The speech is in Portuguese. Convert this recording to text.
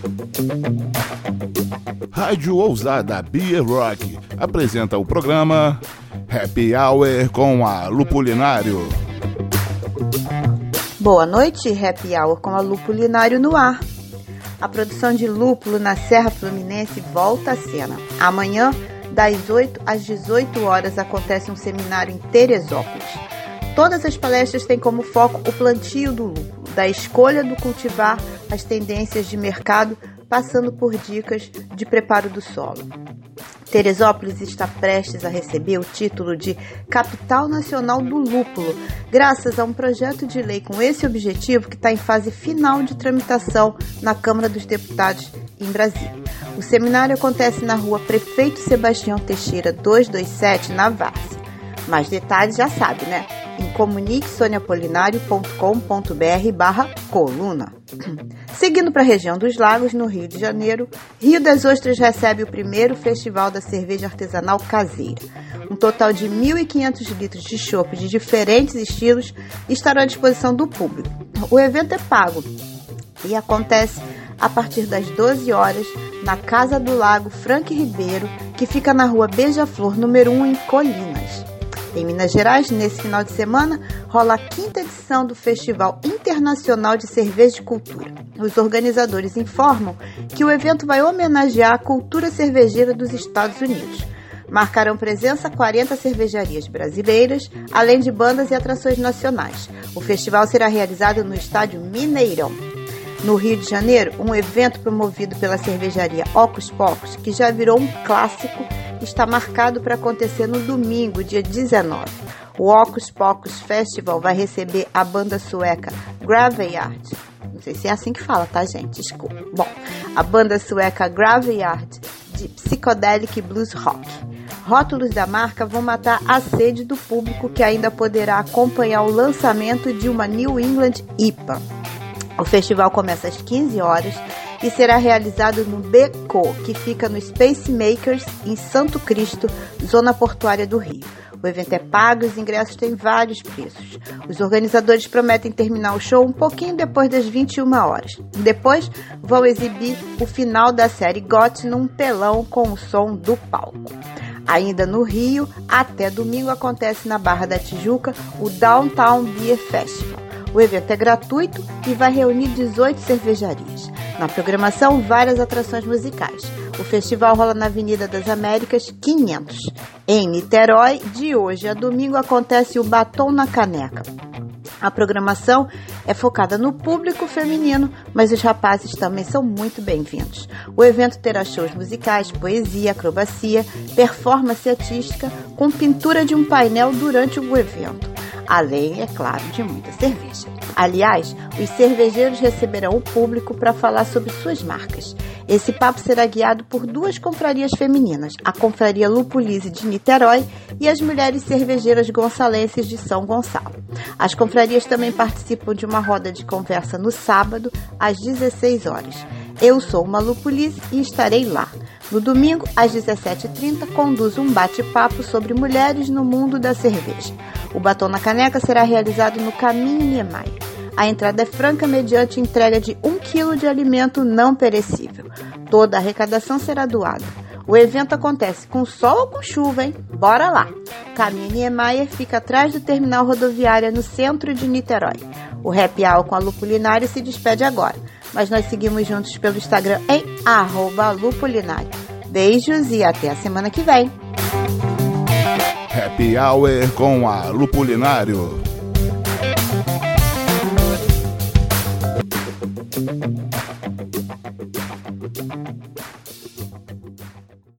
Rádio Ousada Beer Rock apresenta o programa Happy Hour com a Lupulinário. Boa noite, Happy Hour com a Lupulinário no ar. A produção de lúpulo na Serra Fluminense volta à cena. Amanhã, das 8 às 18 horas, acontece um seminário em Teresópolis. Todas as palestras têm como foco o plantio do lúpulo, da escolha do cultivar, as tendências de mercado, passando por dicas de preparo do solo. Teresópolis está prestes a receber o título de Capital Nacional do Lúpulo, graças a um projeto de lei com esse objetivo que está em fase final de tramitação na Câmara dos Deputados em Brasília. O seminário acontece na rua Prefeito Sebastião Teixeira 227, na Várzea. Mais detalhes já sabe, né? Em comuniquesoniapolinario.com.br/coluna. Seguindo para a região dos Lagos, no Rio de Janeiro, Rio das Ostras recebe o primeiro Festival da Cerveja Artesanal Caseira. Um total de 1.500 litros de chopp de diferentes estilos estará à disposição do público. O evento é pago e acontece a partir das 12 horas na Casa do Lago Frank Ribeiro, que fica na rua Beija-Flor, número 1, em Colinas. Em Minas Gerais, nesse final de semana, rola a 5ª edição do Festival Internacional de Cerveja e Cultura. Os organizadores informam que o evento vai homenagear a cultura cervejeira dos Estados Unidos. Marcarão presença 40 cervejarias brasileiras, além de bandas e atrações nacionais. O festival será realizado no estádio Mineirão. No Rio de Janeiro, um evento promovido pela cervejaria Ocus Pocus, que já virou um clássico, está marcado para acontecer no domingo, dia 19. O Ocus Pocus Festival vai receber a banda sueca Graveyard. Não sei se é assim que fala, tá, gente? Desculpa. Bom, a banda sueca Graveyard de Psychedelic Blues Rock. Rótulos da marca vão matar a sede do público, que ainda poderá acompanhar o lançamento de uma New England IPA. O festival começa às 15 horas e será realizado no BECO, que fica no Space Makers, em Santo Cristo, zona portuária do Rio. O evento é pago e os ingressos têm vários preços. Os organizadores prometem terminar o show um pouquinho depois das 21 horas. Depois, vão exibir o final da série GOT num telão com o som do palco. Ainda no Rio, até domingo acontece na Barra da Tijuca o Downtown Beer Festival. O evento é gratuito e vai reunir 18 cervejarias. Na programação, várias atrações musicais. O festival rola na Avenida das Américas 500. Em Niterói, de hoje a domingo, acontece o Batom na Caneca. A programação é focada no público feminino, mas os rapazes também são muito bem-vindos. O evento terá shows musicais, poesia, acrobacia, performance artística, com pintura de um painel durante o evento. Além, é claro, de muita cerveja. Aliás, os cervejeiros receberão o público para falar sobre suas marcas. Esse papo será guiado por 2 confrarias femininas, a Confraria Lupulize de Niterói e as Mulheres Cervejeiras Gonçalenses de São Gonçalo. As confrarias também participam de uma roda de conversa no sábado, às 16 horas. Eu sou uma Lupulize e estarei lá. No domingo, às 17h30, conduzo um bate-papo sobre mulheres no mundo da cerveja. O Batom na Caneca será realizado no Caminho Niemeyer. A entrada é franca mediante entrega de 1 quilo de alimento não perecível. Toda a arrecadação será doada. O evento acontece com sol ou com chuva, hein? Bora lá! O Caminho Niemeyer fica atrás do terminal rodoviária no centro de Niterói. O Happy Hour com a Lupulinário se despede agora, mas nós seguimos juntos pelo Instagram em @lupulinário. Beijos e até a semana que vem! Happy Hour com a Lupulinário.